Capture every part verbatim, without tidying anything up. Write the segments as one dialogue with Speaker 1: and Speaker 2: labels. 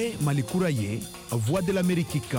Speaker 1: ye Mali kura ye Voix de l'Amérique kan.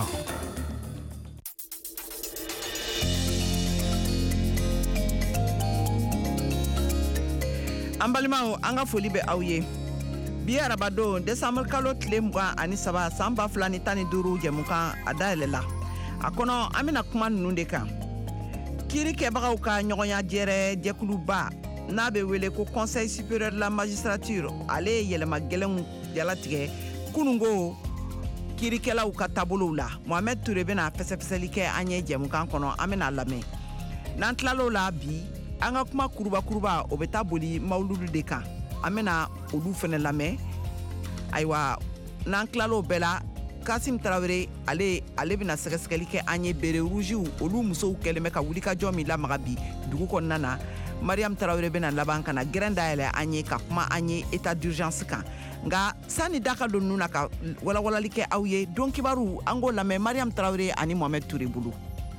Speaker 2: An balimaw an ka foli bɛ aw ye. Bi arabadon décembre kalo tile mugan ani saba san ba fila ni tan ni duuru jɛmukan a dayɛlɛla. A kɔnɔ an bɛna kuma ninnu de kan. Kiiri kɛbagaw ka ɲɔgɔnya jɛrɛ jɛkuluba n'a bɛ wele ko Conseil supérieur de la magistrature ale ye yɛlɛma gɛlɛnw jalatigɛ kunungo kiirikɛlaw ka taabolow la. Mohamed Touré bɛna fɛsɛfɛsɛli kɛ an ye jɛmukan kɔnɔ an bɛna lamɛn. N'an tilal'o la bi an ka kuma kuruba kuruba o bɛ taa boli mawuludu de kan. An bɛna olu fɛnɛ lamɛn. Ayiwa n'an tilal'o bɛɛ la Kasim Tarawele ale ale bɛna sɛgɛsɛgɛli kɛ an ye bere rougiw olu musow kɛlen bɛ ka wulikajɔ min lamaga bi dugu kɔnɔna na. Mariam Tarawele bɛna laban ka na gɛrɛn dayɛlɛ an ye ka kuma an ye état d'urgence kan. Nka sani da ka don ninnu na ka walawalali kɛ aw ye don kibaru an k'o lamɛn Mariam Tarawele ani Mohamed Touré bolo.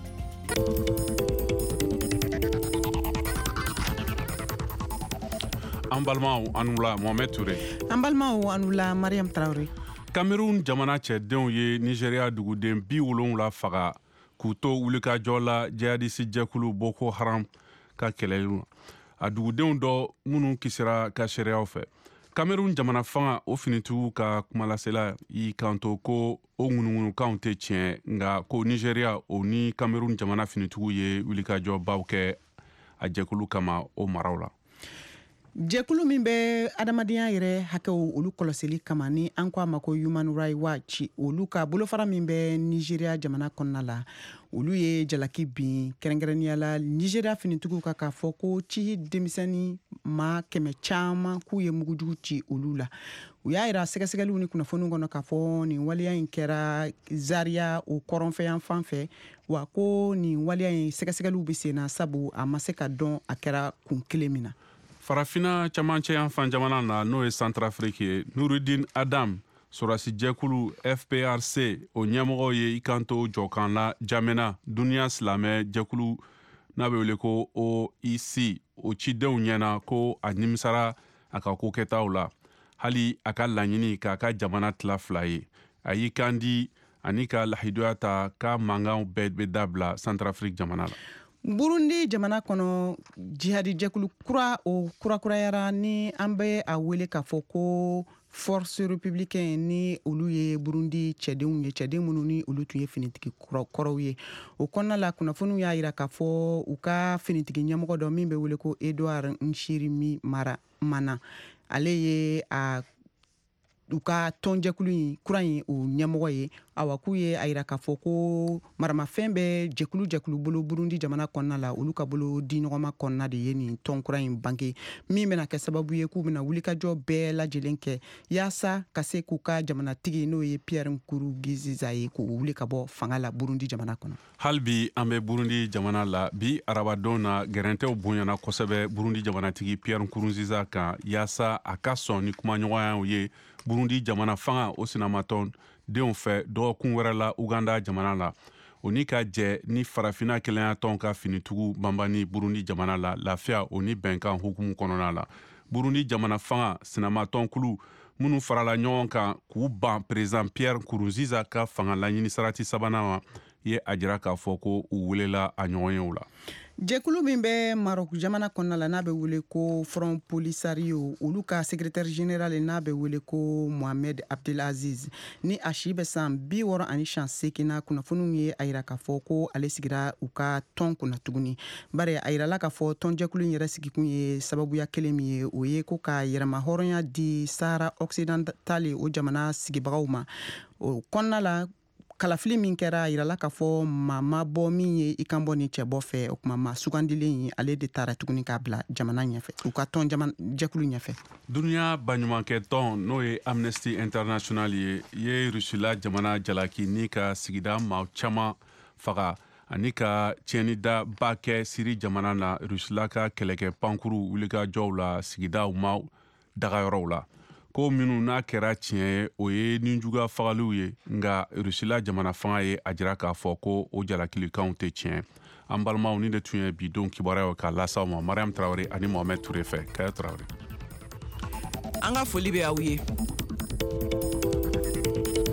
Speaker 3: An balimaw an wula Mohamed Touré.
Speaker 2: An balimaw an wula Mariam Tarawele.
Speaker 3: Cameroun jamana cɛdenw ye Nigeria duguden bi wolonwula faga k'u to wulikajɔ la jihadisi jɛkulu Boko Haram ka kɛlɛli a dugudenw dɔ minnu kisira ka sariyaw fɛ. Cameroun jamana fanga o finitigiw ka kumalasela y'i kanto ko o ŋunuŋunukanw tɛ tiɲɛ nka ko Nigeria o ni Cameroun jamana finitigiw ye wulikajɔbaw kɛ a jɛkulu kama o maraw la.
Speaker 2: Jɛkulu min bɛ adamadenya yɛrɛ hakɛw olu kɔlɔsili kama ni an ko a ma ko Human Rights Watch olu ka bolofara min bɛ Nigeria jamana kɔnɔna la olu ye jalaki bin kɛrɛnkɛrɛnnenya la Nigeria finitigiw ka k'a fɔ ko ci denmisɛnnin ma kɛmɛ caman k'u ye mugujugu ci olu la. U y'a yira sɛgɛsɛgɛliw ni kunnafoniw kɔnɔ k'a fɔ nin waleya in kɛra Zaria o kɔrɔnfɛyan fan fɛ wa ko nin waleya in sɛgɛsɛgɛliw bɛ sen na sabu a ma se ka dɔn a kɛra kun kelen min na.
Speaker 3: Farafina camancɛ yan fan jamana na n'o ye Centrafrique ye Nurudin Adam sɔrɔsi jɛkulu F P R C o ɲɛmɔgɔ ye i kanto jɔkan la Jamena duniya silamɛ jɛkulu n'a bɛ wele ko O I C o cidenw ɲɛna ko a nimisara a ka ko kɛtaw la hali a ka laɲini k'a ka jamana tila fila ye a y'i kan di ani ka lahidoya ta ka mankanw bɛɛ bɛ dabila Centrafrique jamana la.
Speaker 2: Burundi jamana kɔnɔ jihadi jɛkulu kura o kurakurayara ni an bɛ a wele k'a fɔ ko force républicaine ni olu ye Burundi cɛdenw ye cɛden minnu ni olu tun ye finitigi kɔrɔw ye o kɔnɔna la kunnafoniw y'a yira k'a fɔ u ka finitigi ɲɛmɔgɔ dɔ min bɛ wele ko Edouard Nshirimi Mara Mana ale ye a u ka tɔnjɛkulu in kura in o ɲɛmɔgɔ ye awa k'u ye a yira k'a fɔ ko maramafɛn bɛ jɛkulu jɛkulu bolo Burundi jamana kɔnɔna la olu ka bolo di ɲɔgɔnma kɔnɔna de ye nin tɔn kura in bange min bɛna kɛ sababu ye k'u bɛna wulikajɔ bɛɛ lajɛlen kɛ yaasa ka se k'u ka jamanatigi n'o ye Pierre Nkurunziza ye k'u wuli ka bɔ fanga la Burundi jamana kɔnɔ.
Speaker 3: Hali bi an bɛ Burundi jamana la bi arabadon na gɛrɛntɛw bonyana kosɛbɛ Burundi jamanatigi Pierre Nkurunziza kan yaasa a ka sɔn ni kumaɲɔgɔnyaw ye Burundi jamana fanga o sinamatɔn denw fɛ dɔgɔkun wɛrɛ la Uganda jamana la o ni ka jɛ ni farafina kelenya tɔn ka finitugu banbani Burundi jamana la lafiya o ni bɛnkan hukumu kɔnɔna la Burundi jamana fanga sinamatɔn kulu minnu farala ɲɔgɔn kan k'u ban président Pierre Nkurunziza ka fanga laɲini sarati sabanan ma ye a jira k'a fɔ ko u welela a ɲɔgɔn ye o la.
Speaker 2: Jɛkulu min bɛ Maroc jamana kɔnɔna la n'a bɛ wele ko Front Polisario olu ka secrétaire général n'a bɛ wele ko Mohamed Abdelaziz ni a si bɛ san bi wɔɔrɔ ani san seegin na kunnafoniw ye a yira k'a fɔ ko ale sigira u ka tɔn kunna tuguni bari a yirala k'a fɔ tɔnjɛkulu in yɛrɛ sigikun ye sababuya kelen min ye o ye ko ka yɛrɛma hɔrɔnya di Sahara occidentale o jamana sigibagaw ma o kɔnɔna la kalafili min kɛra a yirala k'a fɔ maa ma bɔ min ye i kan bɔ ni cɛ bɔ fɛ o kuma ma sugandilen ye ale de taara tuguni k'a bila jamana ɲɛfɛ u ka tɔn jɛkulu ɲɛfɛ.
Speaker 3: Duniya baɲumankɛ tɔn n'o ye Amnesty International ye ye Rusila jamana jalaki ni ka sigida maa caman faga ani ka tiɲɛnida ba kɛ Siri jamana na Rusila ka kɛlɛkɛ pankuru wulikajɔw la sigidaw ma dagayɔrɔw la. Ko minnu n'a kɛra tiɲɛ ye o ye ninjuguya fagaliw ye nka Rusila jamana fanga ye a jira k'a fɔ ko o jalakilikanw tɛ tiɲɛ. An balimaw ni de tun ye bi don kibaruyaw k'a lasaw ma Mariam Traoré ani Mohamed Touré fɛ Kaya Traoré.
Speaker 2: An ka foli bɛ aw ye.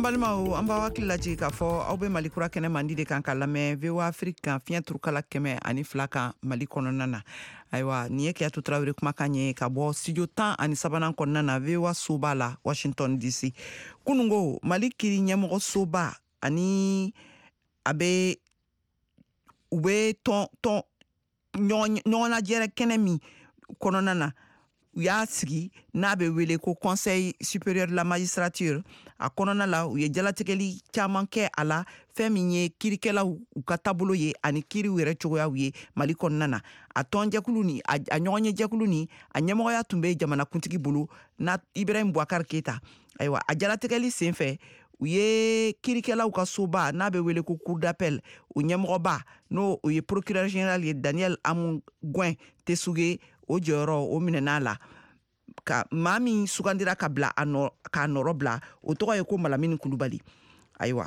Speaker 2: balimaw an b'a hakili lajigi k'a fɔ aw be mali kura kɛnɛ mandi de kan ka lamɛn V O A Afrique kan fiɲɛ turukala kɛmɛ ani fila kan mali kɔnɔna na. Ayiwa nin ye Kiyatu Tarawele kumakan ye ka bɔ studio tan ani sabanan kɔnɔna na V O A soba la Washington D C. Kunungo mali kiri ɲɛmɔgɔ soba ani a be u be tɔn tɔn ɲɔgɔn lajɛrɛ kɛnɛ min kɔnɔna na u y'a sigi n'a be wele ko Conseil supérieur de la magistrature. A kɔnɔna la u ye jalatigɛli caman kɛ a la, fɛn min ye kirikɛlaw u ka taabolo ye ani kiriw yɛrɛ cogoyaw ye mali kɔnɔna na. A tɔnjɛkulu ni a ɲɔgɔn ye jɛkulu ni a ɲɛmɔgɔya tun be jamanakuntigi bolo na Ibrahim Boubacar Keita. Ayiwa a jalatigɛli sen fɛ u ye kirikɛlaw ka soba n'a be wele ko cour d'appel o ɲɛmɔgɔba n'o o ye procureur général ye Daniel Amu Gouin Tessuge o jɔyɔrɔ o minɛn'a la ka maa min sugandira ka bila a nɔ k'a nɔrɔ bila o tɔgɔ ye ko Malamini Kulubali. Ayiwa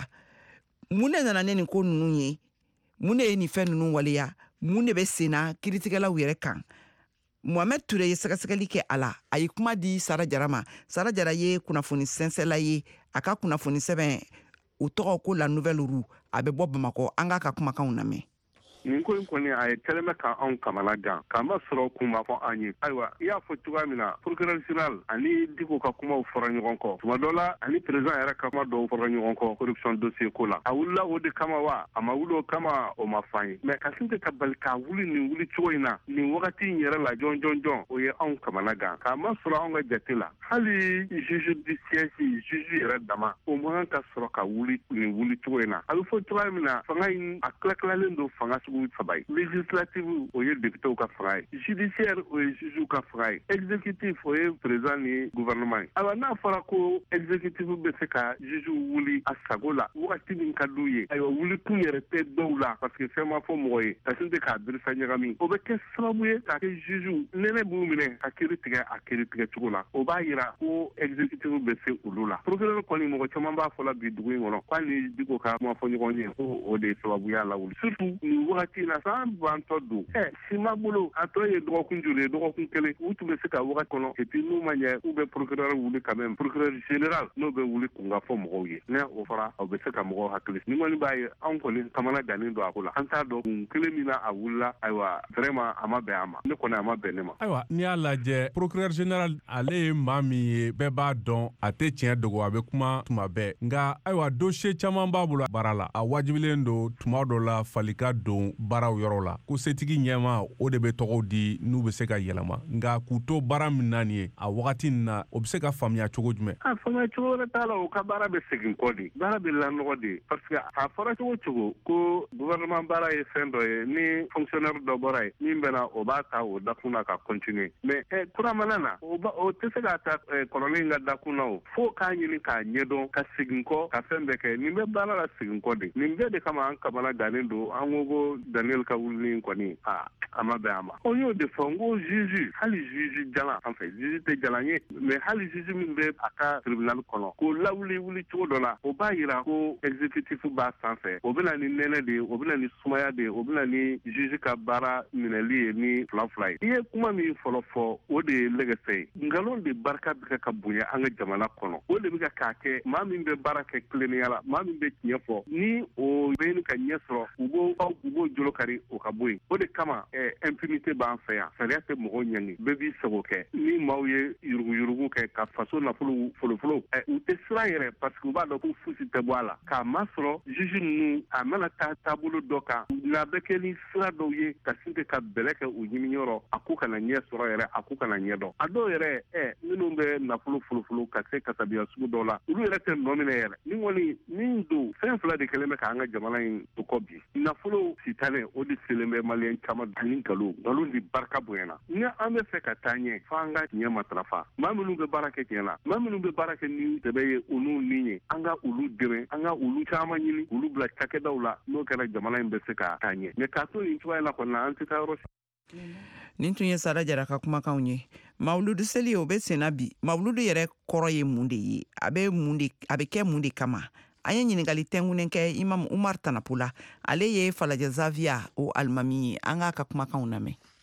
Speaker 2: mun de nana ne nin ko ninnu ye, mun de ye nin fɛn ninnu waleya, mun de be senna kiritigɛlaw yɛrɛ kan? Mohamed Ture ye sɛgɛsɛgɛli kɛ a la, a ye kuma di Sara Jara ma. Sara Jara ye kunnafoni sɛnsɛla ye, a ka kunnafoni sɛbɛn o tɔgɔ ko La Nouvelle Roue, a be bɔ Bamakɔ. An k'a ka kumakanw lamɛn.
Speaker 4: nin ko in kɔni a ye kɛlɛmɛ ka anw kamana gan k'an ma sɔrɔ kun b'a fɔ an ye. Ayiwa i y'a fɔ cogoya min na procureur général ani Diko ka kumaw fɔra ɲɔgɔn kɔ, tuma dɔ la ani président yɛrɛ ka kuma dɔw fɔra ɲɔgɔn kɔ corruption dossier ko la. A wulila o de kama wa a ma wuli o kama o ma f'an ye, mais ka sin ka bali k'a wuli nin wuli cogo in na nin wagati in yɛrɛ la jɔn jɔn jɔn o ye anw kamana gan k'a ma sɔrɔ anw ka jate la hali juge du siège juge yɛrɛ dama o man ka sɔrɔ ka wuli nin wuli cogo in na. A bɛ fɔ cogoya min na fanga in a tilatilalen don fanga sugu saba ye. Législative o ye député ka fanga ye, judiciaire o ye juge ka fanga ye, exécutif o ye président ni gouvernement ye. Alors n'a fɔra ko exécutif bɛ se ka juge wuli a sago la wagati min ka d'u ye, ayiwa wuli kun yɛrɛ tɛ dɔw la parce que fɛn ma fɔ mɔgɔ ye ka sin tɛ k'a birisa ɲagami, o bɛ kɛ sababu ye k'a kɛ juge nɛnɛ b'u minɛ ka kiiri tigɛ a kiiri tigɛ cogo la, o b'a yira ko exécutif bɛ se olu la. Procureur kɔni mɔgɔ caman b'a fɔ la bi dugu in kɔnɔ k'ale Diko ka kuma fɔ ɲɔgɔn ye ko o de ye sababuya la wuli, surtout nin wagati na san bantɔ don ɛ si ma bolo a tɔ ye dɔgɔkun joli ye dɔgɔkun kelen u tun bɛ se ka wagati kɔnɔ et puis n'u ma ɲɛ u bɛ procureur wuli quand même procureur général n'o bɛ wuli kun ka fɔ mɔgɔw ye ne o fara aw bɛ se ka mɔgɔw hakili ni kɔni b'a ye anw kɔni kamana gannen don a ko la an t'a dɔn kun kelen min na a wulila ayiwa vraiment a ma bɛn a ma ne kɔni a ma bɛn ne ma.
Speaker 3: Ayiwa n'i y'a lajɛ procureur général ale ye maa min ye bɛɛ b'a dɔn a tɛ tiɲɛ dogo a bɛ kuma tuma bɛɛ nka ayiwa dossier caman b'a bolo baara la a wajibilen don tuma dɔ la fali ka don baaraw yɔrɔ la ko setigi ɲɛma o de bɛ tɔgɔw di n'u bɛ se ka yɛlɛma nka k'u to baara min na nin ye a wagati nin na o bɛ se ka faamuya cogo jumɛn?
Speaker 4: A faamuya cogo wɛrɛ t'a la o ka baara bɛ segin kɔ de baara bɛ lanɔgɔ de parce que a fɔra cogo cogo ko gouvernement baara ye fɛn dɔ ye ni fonctionnaire dɔ bɔra ye min bɛna o b'a ta o dakun na ka continuer mais kuramana na o tɛ se ka ta kɔrɔlen in ka dakun na o fo k'a ɲini k'a ɲɛdɔn ka segin kɔ ka fɛn bɛɛ kɛ nin bɛ baara la segin kɔ de nin bɛɛ de kama an kamana gannen don an ko ko Daniel ka wulili kɔni a a ma bɛn a ma o y'o de fɔ n ko juge hali juge jalan en fait juge tɛ jalan ye mais hali juge min bɛ a ka tribunal kɔnɔ k'o lawuli wuli cogo dɔ la o b'a yira ko exécutif b'a sanfɛ o bɛna ni nɛnɛ de ye o bɛna ni sumaya de ye o bɛna ni juge ka baara minɛli ye ni fila fila ye i ye kuma min fɔlɔ fɔ o de ye lɛgɛsɛ ye nkalon de barika bɛ kɛ ka bonya an ka jamana kɔnɔ o de bɛ ka k'a kɛ maa min bɛ baara kɛ tilennenya la maa min bɛ tiɲɛ fɔ ni o bɛ ɲini ka ɲɛ sɔrɔ u b'o u b'o jolo kari o ka bɔ yen o de kama ɛ impunité b'an fɛ yan sariya tɛ mɔgɔ ɲɛngi bɛɛ b'i sago kɛ ni maaw ye yuruguyurugu kɛ ka faso nafolo folofolo ɛ u tɛ siran yɛrɛ parce que u b'a dɔn ko fosi tɛ bɔ a la k'a masɔrɔ juge ninnu a mana taa taabolo dɔ kan n'a bɛ kɛ ni sira dɔw ye ka sin tɛ ka bɛlɛ kɛ u ɲiniyɔrɔ a ko kana ɲɛ sɔrɔ yɛrɛ a ko kana ɲɛ dɔn a dɔw yɛrɛ ɛ minnu bɛ nafolo folofolo ka se kasabiya sugu dɔw la olu yɛrɛ tɛ nɔ minɛ yɛrɛ ni kɔni min don fɛn fila de kɛlen bɛ k'an ka jamana in to kɔ bi nafolo sitanen o de selen bɛ maliyɛn caman ani nkalon nkalon de barika bonyana ni an bɛ fɛ ka taa ɲɛ fo an ka tiɲɛ matarafa maa minnu bɛ baara kɛ tiɲɛ la maa minnu bɛ baara kɛ ni sɛbɛ ye olu ni ye an ka olu dɛmɛ an ka olu caman ɲini olu bila cakɛdaw la n'o kɛra jamana in bɛ se ka taa ɲɛ mɛ k'a to nin cogoya la kɔni an tɛ taa yɔrɔ si.
Speaker 2: Nin tun ye Sara Jara ka kumakanw ye. Mawuludu seli o bɛ senna bi mawuludu yɛrɛ kɔrɔ ye mun de ye a bɛ mun de a bɛ kɛ mun de kama an ye ɲininkali tɛnkunen kɛ Imam Umar Tanapola ale ye Falajɛ Zavia o alimami ye an k'a ka kumakanw lamɛn.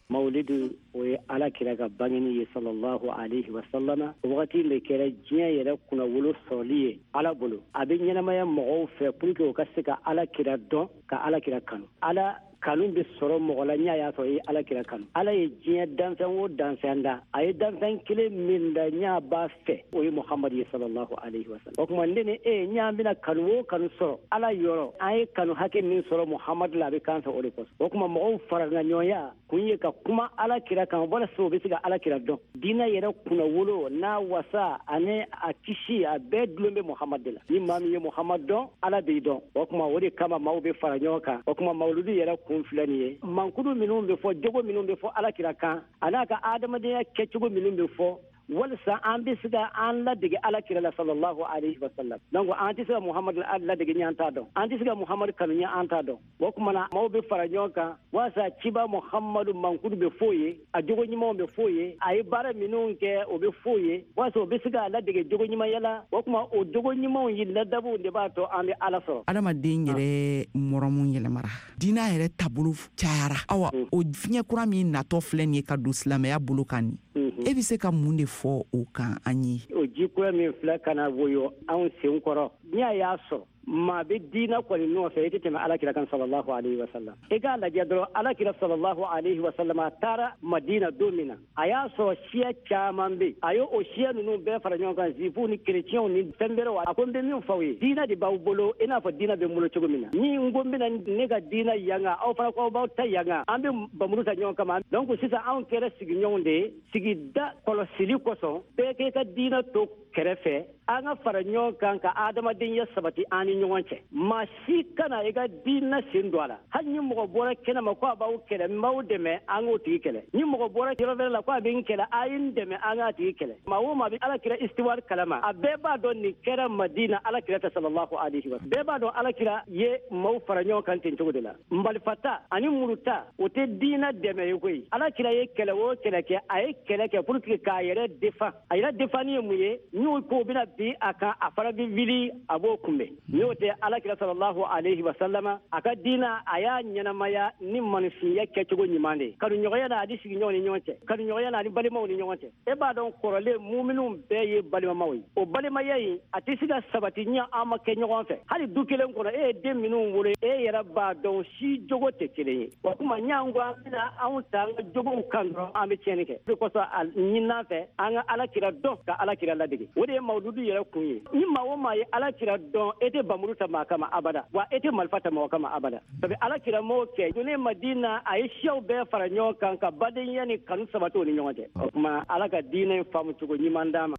Speaker 5: mawlidu o ye ala kira ka bangeni ye sallallahu alaihi wa sallama wagati le kɛra diɲɛ yɛrɛ kunna wolo sɔrɔli ye ala bolo a bɛ ɲɛnamaya mɔgɔw fɛ pour que o ka se ka ala kira dɔn ka ala kira kanu ala kanu bɛ sɔrɔ mɔgɔ la ɲa y'a sɔrɔ ye ala kira kanu ala ye diɲɛ danfɛn o danfɛn da a ye danfɛn kelen min da ɲa b'a fɛ o ye muhamadu ye sallallahu alaihi wa sallam o tuma ne ni e ɲa bɛna kanu o kanu sɔrɔ ala yɔrɔ an ye kanu hakɛ min sɔrɔ muhamadu la a bɛ kan fɛ o de kosɔn o tuma mɔgɔw farala ɲɔgɔnya kun ye ka kuma ala kira kan walasa o bɛ se ka ala kira dɔn diinɛ yɛrɛ kunna wolo n'a wasa ani a kisi a bɛɛ dulon bɛ muhamadu de la ni maa min ye muhamadu dɔn ala b'i dɔn o tuma o de kama maaw bɛ fara ɲɔgɔn kan o tuma mawludu yɛrɛ kun filɛ nin ye mankuru minnu bɛ fɔ jogo minnu bɛ fɔ ala kira kan a n'a ka adamadenya kɛcogo minnu bɛ fɔ walasa an bɛ se ka an ladege ala kira la sallallahu alaihi wa sallam donc an tɛ se ka muhamadu ladege ɲɛ an t'a dɔn an tɛ se ka muhamadu kanu ɲɛ an t'a dɔn o tuma na maaw bɛ fara ɲɔgɔn kan walasa ciba muhamadu mankuru bɛ f'o ye a jogo ɲumanw bɛ f'o ye a ye baara minnu kɛ o bɛ f'o ye walasa o bɛ se ka ladege jogo ɲumanya la o tuma o jogo ɲumanw ye ladabuw de b'a to an bɛ ala sɔrɔ
Speaker 2: adamaden yɛrɛ mɔrɔmu yɛlɛmara diinɛ yɛrɛ taabolo cayara awa o fiɲɛ kura min natɔ filɛ nin ye ka don silamɛya bolo kan nin e bɛ se ka mun de fɔ o kan an ye
Speaker 5: o ji kura min filɛ ka na woyo anw sen kɔrɔ ni a y'a sɔrɔ maa bɛ diinɛ kɔni nɔfɛ i tɛ tɛmɛ ala kira kan sallallahu alaihi wa sallam i k'a lajɛ dɔrɔn ala kira sallallahu alaihi wa sallam a taara madina don min na a y'a sɔrɔ siya caman bɛ a ye o siya ninnu bɛɛ fara ɲɔgɔn kan zifu ni kerecɛnw ni fɛn wɛrɛw a ko n bɛ min fɔ aw ye diinɛ de b'aw bolo i n'a fɔ diinɛ bɛ n bolo cogo min na ni n ko n bɛna ne ka diinɛ yanga aw fana ko aw b'aw ta yanga an bɛ bamuru ta ɲɔgɔn kama donc sisan anw kɛra sigiɲɔgɔnw de ye sigida kɔlɔsili kosɔn bɛɛ k'e ka diinɛ to kɛrɛfɛ an ka fara ɲɔgɔn kan ka adamadenya sabati an ni ɲɔgɔn cɛ maa si kana i ka diinɛ sen don a la hali ni mɔgɔ bɔra kɛnɛ ma ko a b'aw kɛlɛ n b'aw dɛmɛ an k'o tigi kɛlɛ ni mɔgɔ bɔra yɔrɔ wɛrɛ la ko a bɛ n kɛlɛ a ye n dɛmɛ an k'a tigi kɛlɛ maa o maa bɛ ala kira istiwari kalama a bɛɛ b'a dɔn nin kɛra madina ala kira tɛ sallallahu alaihi wa sallam bɛɛ b'a dɔn ala kira ye maaw fara ɲɔgɔn kan ten cogo de la nbalifata ani muruta o tɛ diinɛ dɛmɛ ye koyi ala kira ye kɛlɛ o kɛlɛ kɛ a ye kɛlɛ kɛ pour que k'a yɛrɛ defan a yɛrɛ defan ye mun ye n'o ko bɛna bi a kan a fara bɛ wili a b'o kunbɛn n'o tɛ ala kira sallallahu alaihi wa sallama a ka diinɛ a y'a ɲɛnamaya ni maninfinya kɛcogo ɲuman de ye kanuɲɔgɔnya n'a ni sigiɲɔgɔnw ni ɲɔgɔn cɛ kanuɲɔgɔnya n'a ni balimaw ni ɲɔgɔn cɛ e b'a dɔn kɔrɔlen muminun bɛɛ ye balimamaw ye o balimaya in a tɛ se ka sabati ɲɛ an ma kɛ ɲɔgɔn fɛ hali du kelen kɔnɔ e ye den minnu wolo e yɛrɛ b'a dɔn si jogo tɛ kelen ye o tuma ɲan ko an bɛna anw ta an ka jogow kan dɔrɔn an bɛ tiɲɛni kɛ o de kosɔn a ɲinan fɛ an ka ala kira dɔn ka ala kira ladege o de ye mawludu yɛrɛ kun ye ni maa o maa ye ala kira dɔn e tɛ bamuru ta maa kama abada wa e tɛ marifa ta mɔgɔ kama abada sabu ala kira m'o kɛ donnen madina a ye siyaw bɛɛ fara ɲɔgɔn kan ka badenya ni kanu sabati o ni ɲɔgɔn cɛ o tuma ala ka diinɛ faamu cogo ɲuman d'a ma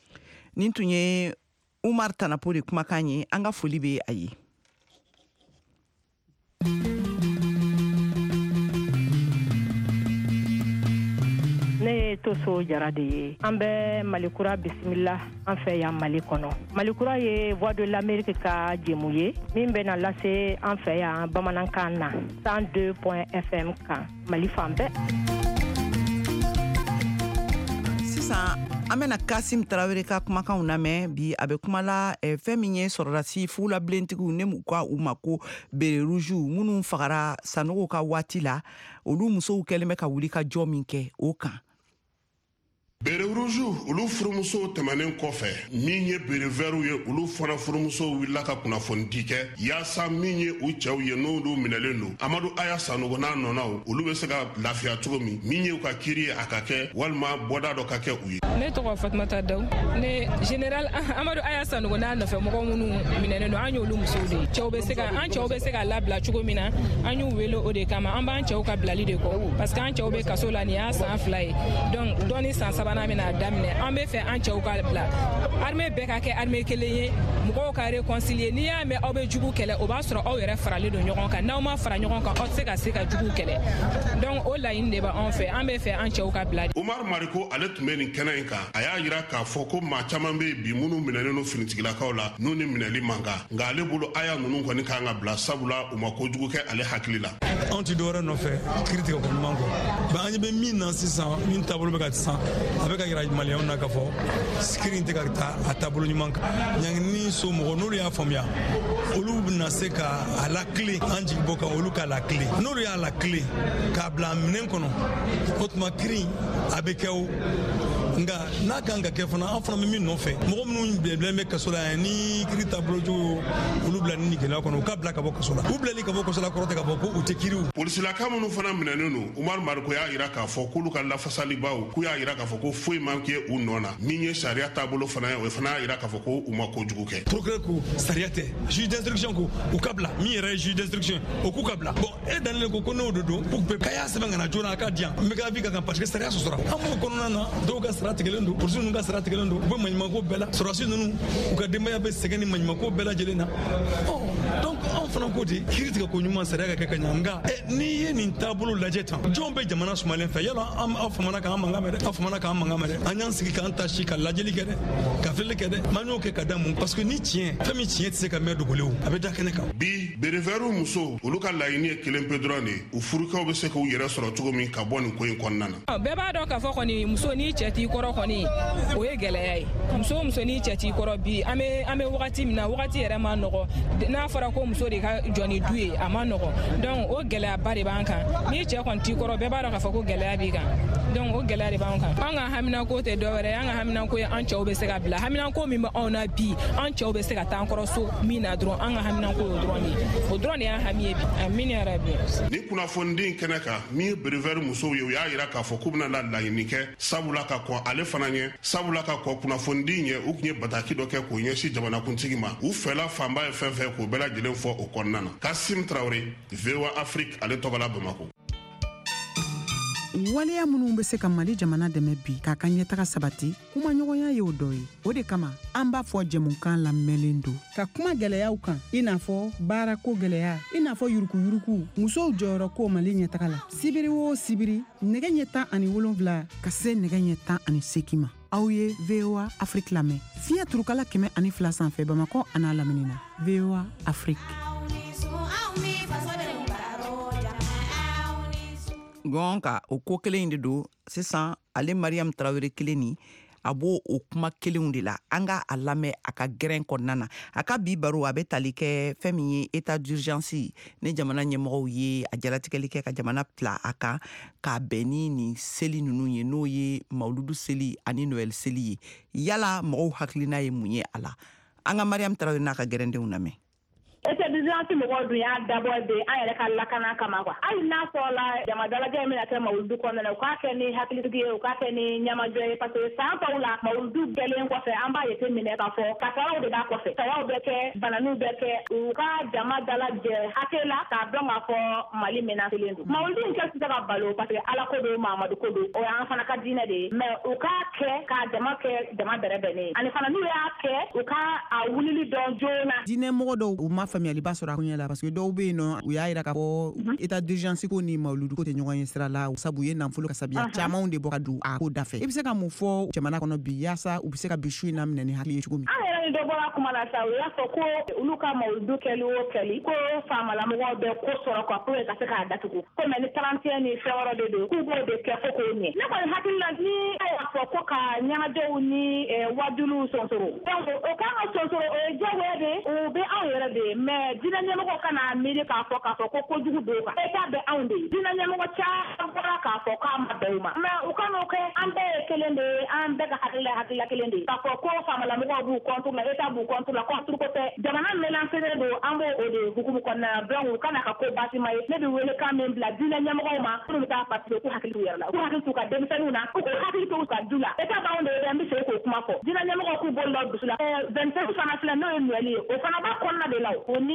Speaker 2: nin tun ye umar tanapo de kumakan ye an ka foli bɛ a ye
Speaker 6: ne ye Toso Jara de ye an bɛ Malikura bisimila an fɛ yan Mali kɔnɔ Malikura ye Voix de l'Amérique ka jɛmu ye min bɛna lase an fɛ yan bamanankan na cent deux point F M kan Mali fan bɛɛ
Speaker 2: sisan an bɛna Kasim Tarawele ka kumakanw lamɛn bi a bɛ kuma la eh, fɛn min ye sɔrɔdasi fuulabilentigiw ne m'u ka u ma ko bere rouge minnu fagara Sanogo ka waati la olu musow kɛlen bɛ ka wuli ka jɔ min kɛ o kan
Speaker 7: bere rouge olu furumusow tɛmɛnen kɔfɛ min ye bere vɛriw ye olu fana furumusow wulila ka kunnafoni di kɛ yaasa min ye u cɛw ye n'olu minɛlen don Amadu Aya Sanogo n'a nɔnaw olu bɛ se ka lafiya cogo min min ye u ka kiiri ye a ka kɛ walima bɔda dɔ ka kɛ u ye
Speaker 8: ne tɔgɔ Fatumata Dawu ne général Amadu Aya Sanogo n'a nɔfɛmɔgɔ minnu minɛlen don an y'olu musow de cɛw bɛ se ka an cɛw bɛ se ka labila cogo min na an y'u wele o de kama an b'an cɛw ka bilali de kɔ parce que an cɛw bɛ kaso la nin y'a san fila ye donc dɔɔni san saba n'a bɛna daminɛ an bɛ fɛ an cɛw ka bila armée bɛɛ ka kɛ armée kelen ye mɔgɔw ka réconcilier n'i y'a mɛn aw bɛ jugu kɛlɛ o b'a sɔrɔ aw yɛrɛ faralen don ɲɔgɔn kan n'aw ma fara ɲɔgɔn kan aw tɛ se ka se ka jugu kɛlɛ donc o laɲini de b'anw fɛ an bɛ fɛ an cɛw ka bila
Speaker 7: Umar Mariko ale tun bɛ nin kɛnɛ in kan a y'a jira k'a fɔ ko maa caman bɛ bi minnu minɛlen don finitigilakaw la n'u ni minɛli man kan nka ale bolo aya ninnu kɔni kan ka bila sabula u ma kojugu kɛ ale hakili la
Speaker 9: anw ti dɔwɛrɛ nɔfɛ kiiri tigɛ ko ɲuman kɔ ba an bɛ min na sisan min taabolo bɛ ka sisan avec ka yira malien na ka fo screen te ka ta atabolo nyuman nyangni so mo no ya famia olu na se ka à la clé anji boka olu ka la clé no ya la clé ka bla minen kono otma cri avec eux nga na kanga ke fana afana mi no fe mo mu bleme me kasola ni kiri tablo jo ulu bla ni gela kono ka bla ka boko sola u bla ni ka boko sola ko te ka boko u te kiri
Speaker 7: polisi la kamu no fana minanenu Umar Marko ya ira ka fo kulu ka la fasali bawo ku ya ira ka fo ko foi manke u nona minye sharia tablo fana o fana ira ka fo ko u ma ko jugu ke
Speaker 9: procureur ko sariate juge d'instruction ko u kabla mi re juge d'instruction o ku kabla bon e dan le ko ko no dodo pour pe kaya se banga na jona ka dia me ka vi ka parce que saria so sora amo ko nona do ga sarati gelendo pour nous ga sarati gelendo bo manima ko bela sorasi nunu u ka demba ya be segani manima ko bela jelena oh donc on fana ko di critique ko nyuma saria ka kanyanga e ni ye ni tabulu lajeta jombe jamana sumalen fa yala am afamana ka amanga mere afamana ka amanga mere anyan sigi ka antashi ka lajeli kede ka fele kede manyo ke kadamu parce que ni tien fami tien tse ka medo golew abeda kene ka
Speaker 7: bi bereveru muso uluka laini kelen pedrone u furuka o be se ko yere soro tugo min ka boni ko en konnana
Speaker 8: be ba do ka fo ko ni muso ni cheti koro ko ni o ye gele muso muso ni cheti koro bi ame ame wakati mina wakati yere ma nogo na fara ko muso de ka joni duye ama nogo donc o gele bari banka ni che kon ti koro be ba do ka fo ko gele bi kan donc o gele de banka anga hamina ko te do were anga hamina ko an che o be se ka bla hamina ko mi ma ona bi an che o be se ka tan koro so mina dron anga hamina ko dron ni o dron ya hamie bi amini arabi
Speaker 7: ni kuna fondin keneka mi bereveru muso yo ya ira ka fo kubna la laini ke sabula ka ko ale fananye sabula ka ko kuna fondinye u kunye bataki do ke ko nyeshi jamana kuntigi ma u fela famba e fenfe ko bela jelen fo o konnana Kasim Traoré V O A Afrique ale togala Bamako.
Speaker 2: waleya minnu be se ka Mali jamana dɛmɛ bi k'a ka ɲɛtaga sabati kuma ɲɔgɔnya ye o dɔ ye o de kama an b'a fɔ jɛmukan lamɛnlen don ka kuma gwɛlɛyaw kan i n'a fɔ baarako gwɛlɛya i n'a fɔ yurukuyuruku musow jɔyɔrɔko Mali ɲɛtaga la sibiri o sibiri nɛgɛ ɲɛ tan ani wolonwula ka se nɛgɛ ɲɛ tan ani seegin ma aw ye V O A Afrique lamɛn fiɲɛ turukala kɛmɛ ani fila sanfɛ Bamakɔ a n'a lamini na V O A Afrique. Gonka o ko kelen de do sisan ale Mariam Traoré kelen ni a b'o o kuma kelenw de la an ka a lamɛn a ka gɛrɛn kɔnɔna na a ka bi baro a bɛ tali kɛ fɛn min ye état d'urgence ni jamana ɲɛmɔgɔw ye a jalatigɛli kɛ ka jamana tila a kan k'a bɛn ni nin seli ninnu ye n'o ye Mawuludu seli ani Noël seli ye yala mɔgɔw hakilina ye mun ye a la an ka Mariam Traoré n'a ka gɛrɛndenw lamɛn.
Speaker 10: Ese dijansi mɔgɔw dun y'a dabɔ de an yɛrɛ ka lakana kama quoi hali n'a sɔrɔla jamadalajɛ min na kɛ Mawuludu kɔnɔna na u k'a kɛ ni hakilitigi ye u k'a kɛ ni ɲɛmajɔ ye parce que san tɔw la Mawuludu gɛlɛn kɔfɛ an b'a jate minɛ k'a fɔ kasaraw de b'a kɔfɛ sayaw bɛ kɛ bananiw bɛ kɛ u ka jama dalajɛ hakɛ la k'a dɔn k'a fɔ Mali menacelen don Mawuludu in kɛ tɛ se ka balo parce que Ala ko don Mahamadu ko don o y'an fana ka diinɛ de ye mais u k'a kɛ k'a jama kɛ jama bɛrɛbɛnnen ye ani fana n'u y'a kɛ u ka a wulili dɔn joona
Speaker 2: diinɛmɔgɔ dɔw u ma faamuyali ba sɔrɔ a kuɲɛ la parce que dɔw bɛ yen nɔ u y'a yira k'a fɔ état d'urgence ko ni Mawuludu ko tɛ ɲɔgɔn ye sira la sabu u ye nafolo kasabiya camanw de bɔ ka don a ko da fɛ i bɛ se ka mun fɔ jamana kɔnɔ bi yaasa u bɛ se ka bi su in na minɛ ni hakili ye cogo min.
Speaker 10: An yɛrɛ ni dɔ bɔra kuma la sa u y'a fɔ ko olu ka Mawuludu kɛli o kɛli ko faamalamɔgɔw bɛ ko sɔrɔ quoi pour que ka se k'a datugu ko mais ni trente et un ni fɛn wɛrɛ de don k'u b'o de kɛ fo k'o ɲɛ ne kɔni hakili la ni a y'a fɔ ko ka ɲɛnajɛw ni wajuliw sonsoro donc o kan ka sonsoro o ye diyagoya de o bɛ anw yɛrɛ de ye mais diinɛ ɲɛmɔgɔ kana miiri k'a fɔ k'a fɔ ko kojugu don kan état bɛ anw de ye diinɛ ɲɛmɔgɔ caman bɔra k'a fɔ k'a ma bɛn u ma mais u kan'o kɛ an bɛɛ ye kelen de ye an bɛɛ ka hakilila hakilila kelen de ye k'a fɔ ko faamalamɔgɔw b'u contre la état b'u contre la contre ko tɛ jamana melancelen don an b'o o de hukumu kɔnɔna na donc u kana ka ko basima ye ne bɛ wele kan min bila diinɛ ɲɛmɔgɔw ma pour bɛ taa participer k'u hakili t'u yɛrɛ la k'u hakili t'u ka denmisɛnninw na k'u hakili t'u ka du la état b'anw de ye an bɛ segin k'o kuma fɔ diinɛ ɲɛmɔgɔw k'u bolo da dusu la vingt-cinq fana filɛ n'o ye Noël ye o fana b'a kɔnɔna de la o ni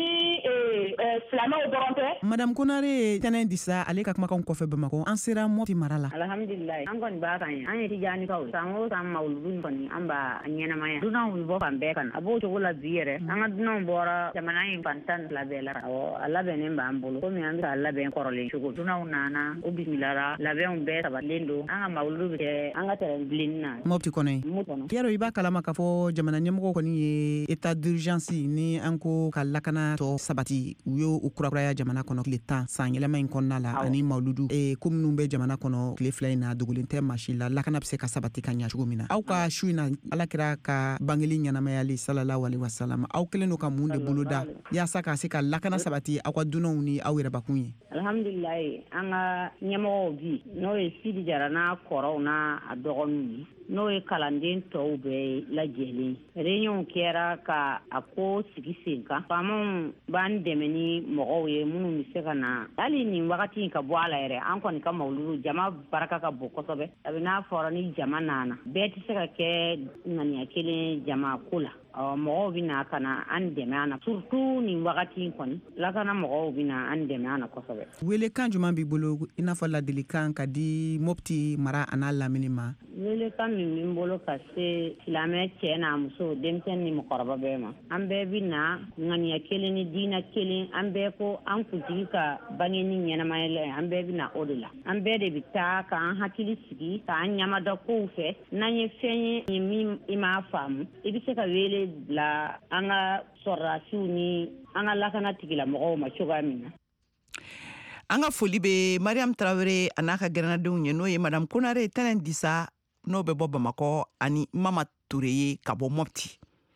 Speaker 10: silamɛw dɔrɔn tɛ.
Speaker 2: Madame Konare tɛnɛn disa ale ka kumakanw kɔfɛ Bamakɔ an sera Mopti mara la.
Speaker 11: Alhamdulilayi an kɔni b'a kan ye an ye Tijanikaw san o san Mawuludu kɔni an b'a ɲɛnamaya dunan bɛ bɔ fan bɛɛ kan a b'o cogo la bi yɛrɛ an ka dunanw bɔra jamana in fantan fila bɛɛ la awɔ a labɛnnen b'an bolo komi an bɛ ka labɛn kɔrɔlen cogo dunanw nana o bisimilara labɛnw bɛɛ sabatilen don an ka mawuludu bɛ kɛ an ka terrain bilenni na
Speaker 12: Mopti kɔnɔ ye yaro i b'a kalama k'a fɔ jamana ɲɛmɔgɔ kɔni ye état d'urgence ni an ko ka lakana tɔ sabati u y'o kurakuraya jamana kɔnɔ tile tan san yɛlɛma in kɔnɔna la ani mawuludu ko minnu bɛ jamana kɔnɔ tile fila in na dogolen tɛ masi la lakana bɛ se ka sabati ka ɲa cogo min na aw ka su in na alakira ka bangeli ɲɛnamayali sallallahu alaihi wasallam aw kelen do ka mun de boloda yaasa ka se ka lakana sabati aw ka dunanw ni aw yɛrɛbakun ye
Speaker 11: alhamdulilayi an ka ɲɛmɔgɔw bi n'o ye Sidi Jara n'a kɔrɔw n'a a dɔgɔninw ye n'o ye kalanden tɔw bɛɛ lajɛlen réunion kɛra ka a ko sigi sen kan faamaw b'an dɛmɛ ni mɔgɔw ye minnu bɛ se ka na hali nin wagati in ka bɔ a la yɛrɛ an kɔni ka mawuludu jama baraka ka bon kosɛbɛ a bɛ n'a fɔra ni jama nana bɛɛ tɛ se ka kɛ ŋaniya kelen jama ko la mɔgɔw bɛ na ka na an dɛmɛ an na surtout nin wagati in kɔni lakana mɔgɔw bɛ na an dɛmɛ an na kosɛbɛ welekan jumɛn b'i bolo i n'a fɔ ladilikan ka di Mopti mara a n'a lamini ma welekan min bɛ n bolo ka se silamɛ cɛ n'a muso denmisɛn ni mɔgɔkɔrɔba bɛɛ ma an bɛɛ bɛ na ŋaniya kelen ni diinɛ kelen an bɛɛ ko an kuntigi ka bange ni ɲɛnamayɛlɛ an bɛɛ bɛ na o de la an bɛɛ de bɛ taa k'an hakili sigi k'an ɲamada kow fɛ n'an ye fɛn ye min i m'a faamu i bɛ se ka wele bila an ka sɔrɔdasiw ni an ka lakana tigilamɔgɔw ma cogoya min na
Speaker 2: an ka foli bɛ Mariam Tarawele a n'a ka gɛrɛnadenw ye n'o ye Madame Konare Tɛnɛn Disa n'o bɛ bɔ Bamakɔ ani Mama Ture ye ka bɔ Mopti.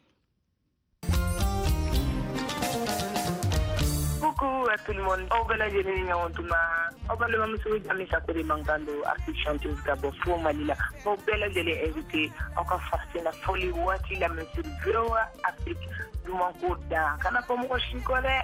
Speaker 13: Coucou à tout le monde. Au bel lajɛlen ni ɲɔgɔn tuma. Aw balimamuso Jami Sakori mankan don artiste chanteuse ka bɔ fo Mali la. Aw bɛɛ lajɛlen invité aw ka fasina foli waati la monsieur V O A Afrique duman ko da kana fɔ mɔgɔ si kɔ dɛ.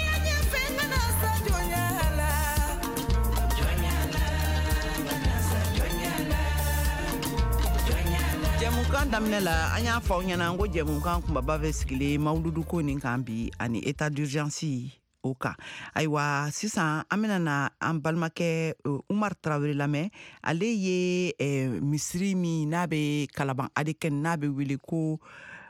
Speaker 2: Jɛmukan daminɛ la an y'a fɔ aw ɲɛna ko jɛmukan kunbaba bɛ sigilen mawuludu ko nin kan bi ani état d'urgence o kan ayiwa sisan an bɛna na an balimakɛ Umar Tarawele lamɛn ale ye misiri min n'a bɛ Kalaban Adikɛni n'a bɛ wele ko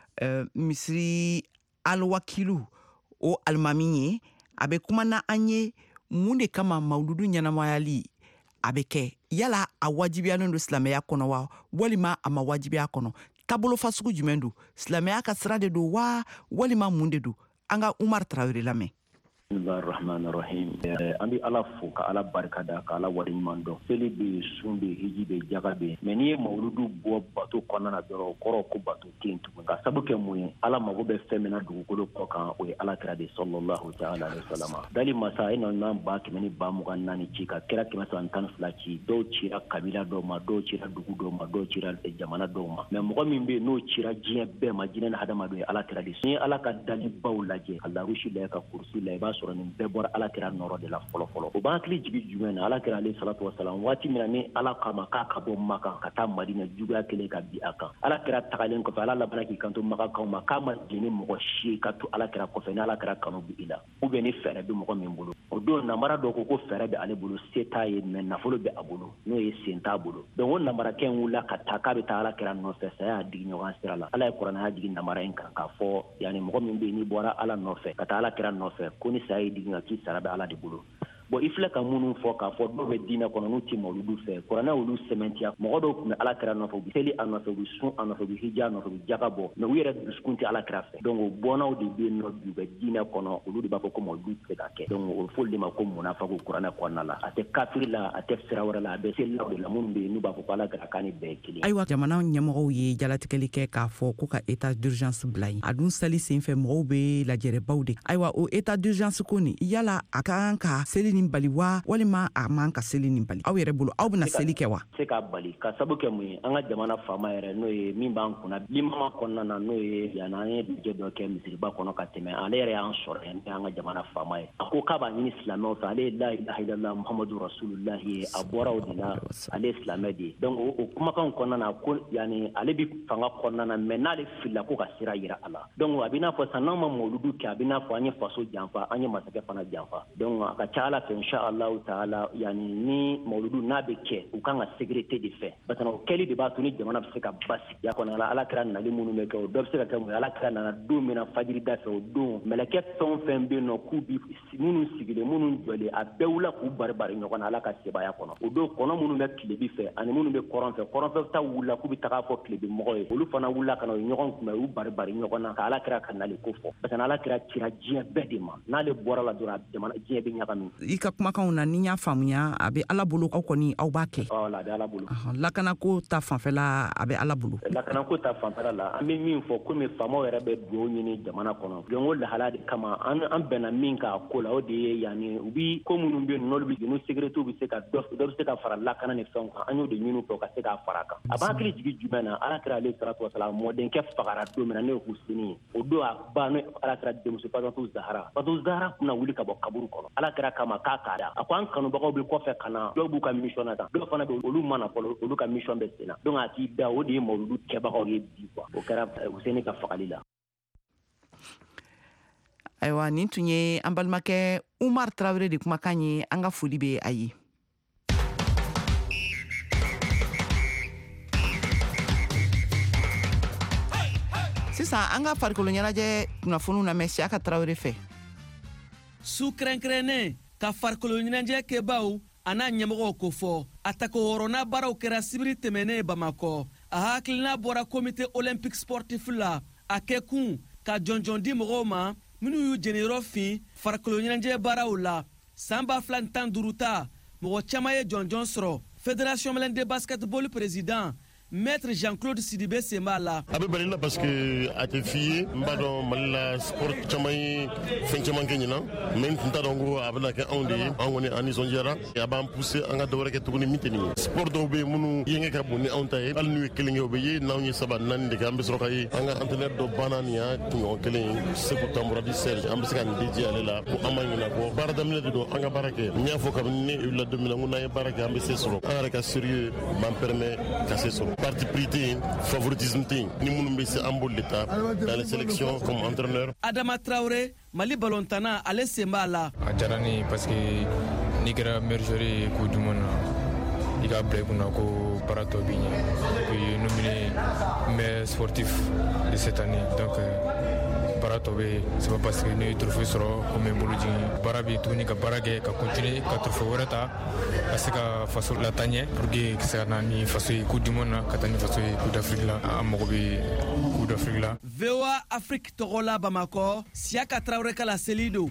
Speaker 2: misiri Alwakilu o alimami ye a bɛ kuma na an ye mun de kama mawuludu ɲɛnamayali a bɛ kɛ yala a wajibiyalen don silamɛya kɔnɔ wa walima a ma wajibiya kɔnɔ taabolo fasugu jumɛn don silamɛya ka sira de don wa walima mun de don an ka Umar Tarawele lamɛn
Speaker 14: Bismillahirrahmanirrahim. An bɛ Ala fo ka Ala barika da ka Ala waleɲuman dɔn seli bɛ sun bɛ hiji bɛ jaga bɛ mɛ n'i ye mawuludu bɔ bato kɔnɔna na dɔrɔn kɔrɔ ko bato tɛ yen tugun ka sabu kɛ mun ye Ala mago bɛ fɛn min na dugukolo kɔ kan o ye Alakira de sallallahu ta'ala alaihi wasallam dali masa e nana ba kɛmɛ ni ba mugan naani ci ka kira kɛmɛ saba tan ni fila ci dɔw cira kabila dɔw ma dɔw cira dugu dɔw ma dɔw cira jamana dɔw ma mɛ mɔgɔ min bɛ yen n'o cira diɲɛ bɛɛ ma jinɛ ni hadamadenw ye Alakira de ni ye Ala ka dalibaw lajɛ ka larusi lajɛ ka kurusi lajɛ i b'a sɔrɔ nin bɛɛ bɔra Alakira nɔrɔ de la fɔlɔ fɔlɔ o b'an hakili jigi jumɛn na Alakira alayhi salatu wasalam waati min na ni Ala kama k'a ka bɔ Maka ka taa Madina juguya kelen ka bi a kan Alakira tagalen kɔfɛ Ala labana k'i kanto Makakanw ma k'a ma jeni mɔgɔ si ka to Alakira kɔfɛ ni Alakira kanu bi i la ou bien ni fɛɛrɛ bɛ mɔgɔ min bolo o don namara dɔ ko ko fɛɛrɛ bɛ ale bolo se t'a ye mɛ nafolo bɛ a bolo n'o ye sen t'a bolo donc o namarakɛ in wulila ka taa k'a bɛ taa Alakira nɔfɛ saya y'a digi ɲɔgɔn sira la Ala ye kuranɛ jigi namara in kan k'a fɔ yani mɔgɔ min bɛ yen n'i bɔra Ala nɔfɛ ka taa Alakira nɔfɛ ko ni saya y'i digi ka k'i sara bɛ Ala de bolo bon i filɛ ka minnu fɔ k'a fɔ dɔw bɛ diinɛ kɔnɔ n'u tɛ mawuludu fɛ kuranɛ olu sɛmɛntiya mɔgɔ dɔw tun bɛ Alakira nɔfɛ u bɛ seli a nɔfɛ u bɛ sun a nɔfɛ u bɛ hiji a nɔfɛ u bɛ jaga bɔ mɛ u yɛrɛ dusukun tɛ Alakira fɛ donc o bɔnnaw de bɛ yen nɔ bi u bɛ diinɛ kɔnɔ olu de b'a fɔ ko mawuludu tɛ se ka kɛ donc o fɔli de ma ko munafaku kuranɛ kɔnɔna la a tɛ kafiri la a tɛ sira wɛrɛ la a bɛ selilaw de la minnu bɛ yen n'u b'a fɔ ko Alakira k'a ni bɛɛ ye kelen
Speaker 12: ayiwa jamana ɲɛmɔgɔw ye jalatigɛli kɛ k'a fɔ ko ka état d'urgence bila yen a dun seli senfɛ mɔgɔw bɛ lajɛrɛbaw de ayiwa o état d'urgence ko nin yala a ka kan ka seli nin bali wa walima a man ka seli nin bali aw yɛrɛ bolo aw bɛna seli kɛ wa
Speaker 14: se ka bali ka sabu kɛ mun ye an ka jamana faama yɛrɛ n'o ye min b'an kunna limama kɔnɔna na n'o ye yani an ye dujɛ dɔ kɛ misiriba kɔnɔ ka tɛmɛ ale yɛrɛ y'an sɔrɔ yan an ka jamana faama ye a ko k'a b'a ɲini silamɛw fɛ ale ye la ilaha illallah muhamadu rasulullah ye a bɔra o de la ale ye silamɛ de ye donc o kumakan kɔnɔna na ko yani ale bi fanga kɔnɔna na mɛ n'ale filila ko ka sira yira a la donc a bɛ n'a fɔ sisan n'an ma mawuludu kɛ a bɛ n'a fɔ an ye faso janfa an ye masakɛ fana janfa donc a ka ca Ala fɛ inshallah taala yani ni mawludu n'a bɛ kɛ u kan ka sécurité de fɛ parce que o kɛli de b'a to ni jamana bɛ se ka basigi ya kɔnɔ ala kira nali minnu bɛ kɛ o dɔ bɛ se ka kɛ mun ala kira nana don min na fajiri da fɛ o don mɛlɛkɛ fɛn o fɛn bɛ yen nɔ k'u bi minnu sigilen minnu jɔlen a bɛɛ wula k'u bari bari ɲɔgɔn na ala ka sebaya kɔnɔ o don kɔnɔ minnu bɛ tilebi fɛ ani minnu bɛ kɔrɔn fɛ kɔrɔn fɛ ta wula k'u bɛ taga fɔ tilebi mɔgɔ ye olu fana wula ka na o ɲɔgɔn kunbɛn u bari bari ɲɔgɔn na ka ala kira ka nali ko fɔ parce que ala kira cira diɲɛ bɛɛ de ma n'ale bɔra la dɔrɔn jamana diɲɛ bɛ ɲagami
Speaker 2: i ka kumakanw na ni n y'a faamuya a bɛ ala bolo aw kɔni aw b'a kɛ
Speaker 14: voilà a bɛ ala bolo
Speaker 2: lakanako ta fanfɛla a bɛ ala bolo
Speaker 14: lakanako ta fanfɛla la an bɛ min fɔ komi faamaw yɛrɛ bɛ dugawu ɲini jamana kɔnɔ donc o lahala de kama an an bɛnna min k'a ko la o de ye yani u bi ko minnu bɛ yen n'olu bɛ n'u sécurité bɛ se ka dɔ bɛ se ka fara lakana ni fɛnw kan an y'o de ɲini fɛ ka se k'a fara kan a b'an hakili jigin jumɛn na ala kira ale salatu wasala mɔdenkɛ fagara don min na ne ye Huseni ye o don a ba ne ala kira denmuso Fatumata Zahara Fatumata Zahara kunna wuli ka bɔ kaburu kɔnɔ ala kira kama k'a k'a da a ko an kanubagaw bɛ kɔfɛ ka na dɔw b'u ka mission na tan dɔw fana bɛ olu mana fɔlɔ olu ka mission bɛ sen na donc a t'i da o de ye mawludu kɛbagaw ye bi quoi o kɛra Huseni ka fagali la.
Speaker 2: Ayiwa nin tun ye an balimakɛ Umar Traoré de kumakan ye an ka foli bɛ a ye. Sisan an ka farikolo ɲɛnajɛ kunnafoniw lamɛn Siyaka Traoré fɛ.
Speaker 15: Su kɛrɛnkɛrɛnnen ka farikolo ɲɛnajɛ kɛbaaw a n'a ɲɛmɔgɔw ko fɔ a tako wɔɔrɔnan baaraw kɛra sibiri tɛmɛnen Bamakɔ a hakilina bɔra comité olympique sportif la a kɛ kun ka jɔnjɔn di mɔgɔw ma minnu y'u jeniyɔrɔ fin farikolo ɲɛnajɛ baaraw la san ba fila ni tan duuru ta mɔgɔ caman ye jɔnjɔn sɔrɔ fédération malienne de basketball président Maître Jean-Claude Sidibé Semba la.
Speaker 16: A bɛ bali la parce que a tɛ f'i ye n b'a dɔn Mali la sport caman ye fɛn caman kɛ ɲinan mais n tun t'a dɔn ko a bɛna kɛ anw de ye an kɔni an nisɔndiyara a b'an pousser an ka dɔwɛrɛ kɛ tuguni min tɛ nin ye sport dɔw bɛ yen minnu yenge ka bon ni anw ta ye hali n'u ye kelen kɛ o bɛ ye n'anw ye saba naani de kɛ an bɛ sɔrɔ ka ye an ka entraîneur dɔ banna nin y'a kunɲɔgɔn kelen ye Seku Tamuradi Serge an bɛ se ka nin dédié ale la ko an ma ɲinɛ kɔ baara daminɛ de don an ka baara kɛ n y'a fɔ kabini ne wulila don min na ko n'an ye baara kɛ an bɛ se sɔrɔ an yɛrɛ ka sérieux b'an permet ka se sɔrɔ parti pris tɛ yen favoritisme tɛ yen ni minnu bɛ se an b'olu de ta dans les sélections comme entraîneur.
Speaker 15: Adama Traoré Mali balontana ale sen b'a la.
Speaker 17: A diyara ne ye parce que n'i kɛra meilleur joueur ye coupe du monde na i ka bila i kunna ko baara tɔ b'i ɲɛ o ye nominé meilleur sportif de cette année donc baara tɔ bɛ c'est pas parce que ne ye trophée sɔrɔ ko n bɛ n bolo jigin baara bɛ yen tuguni ka baara kɛ ka continuer ka trophée wɛrɛ ta ka se ka faso lataa ɲɛ pour que ka se ka na ni faso ye coupe du monde na ka taa ni faso ye coupe d'Afrique la an mago bɛ coupe d'Afrique la.
Speaker 15: V O A Afrique tɔgɔ la Bamakɔ Siyaka Traoré ka la seli don.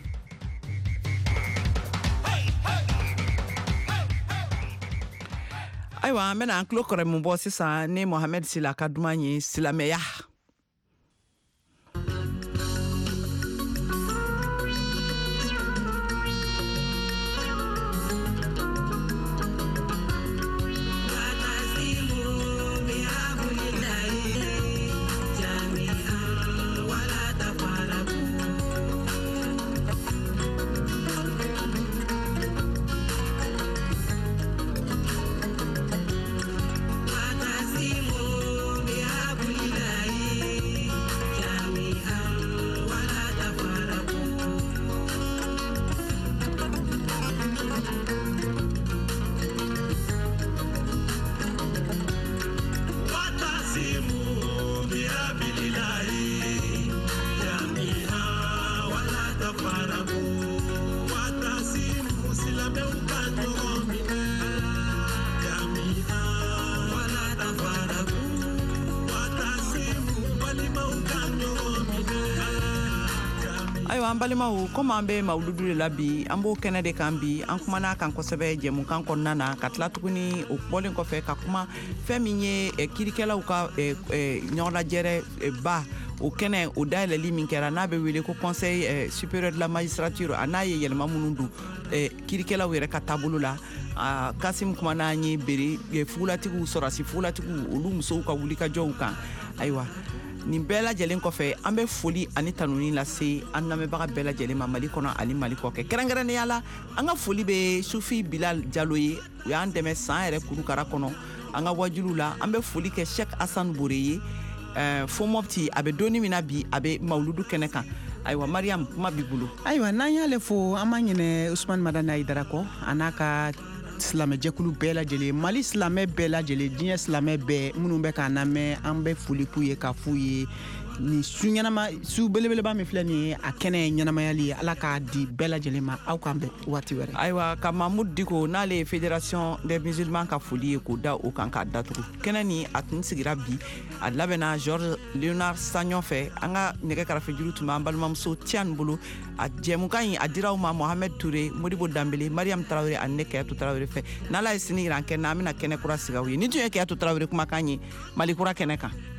Speaker 2: Ayiwa an bɛna an tulo kɔrɔ mun bɔ sisan ne Mohamed Sila ka duman ye silamɛya. Ayiwa an balimaw comme an bɛ mawuludu de la bi an b'o kɛnɛ de kan bi an kumana kan kosɛbɛ jɛmukan kɔnɔna na ka tila tuguni o bɔlen kɔfɛ ka kuma fɛn min ye kirikɛlaw ka ɲɔgɔnlajɛrɛ ba o kɛnɛ o dayɛlɛli min kɛra n'a bɛ wele ko conseil supérieur de la magistrature a n'a ye yɛlɛma minnu don kirikɛlaw yɛrɛ ka taabolo la Kasim kumana an ye bere fugulatigiw sɔrɔsi fugulatigiw olu musow ka wulikajɔw kan ayiwa nin bɛɛ lajɛlen kɔfɛ an bɛ foli ani tanuni lase an lamɛnbaga bɛɛ lajɛlen ma Mali kɔnɔ ani Mali kɔkɛ kɛrɛnkɛrɛnnenya la an ka foli bɛ Sufi Bilal Jalo ye u y'an dɛmɛ san yɛrɛ kurukara kɔnɔ an ka wajuliw la an bɛ foli kɛ Cheikh Hassan Bore ye fo Mopti a bɛ donni min na bi a bɛ mawuludu kɛnɛ kan ayiwa Mariam kuma b'i bolo.
Speaker 12: Ayiwa n'an y'ale fo an b'a ɲinɛ Usmane Madani Ayidara kɔ a n'a ka silamɛjɛkulu bɛɛ lajɛlen Mali silamɛ bɛɛ lajɛlen diɲɛ silamɛ bɛɛ minnu bɛ k'a lamɛn an bɛ foli k'u ye ka f'u ye ni su ɲɛnama su belebeleba min filɛ nin ye a kɛnɛ ye ɲɛnamayali ye Ala k'a di bɛɛ lajɛlen ma aw k'an bɛn waati wɛrɛ.
Speaker 2: Ayiwa ka Mahmoud Diko n'ale ye Fédération des musulmans ka foli ye k'o da o kan k'a datugu kɛnɛ ni a tun sigira bi a labɛnna Georges Léonard Sagnon fɛ an ka nɛgɛ karafe juru tun b'an balimamuso Tiane bolo a jɛmukan in a diraw ma Mohamed Touré Modibo Dambele Mariam Traoré ani ne Kɛyatu Traoré fɛ n'Ala ye sini yira an kɛnɛ na an bɛna kɛnɛ kura sigi aw ye ni tun ye Kɛyatu Traoré kumakan ye Mali kura kɛnɛ kan.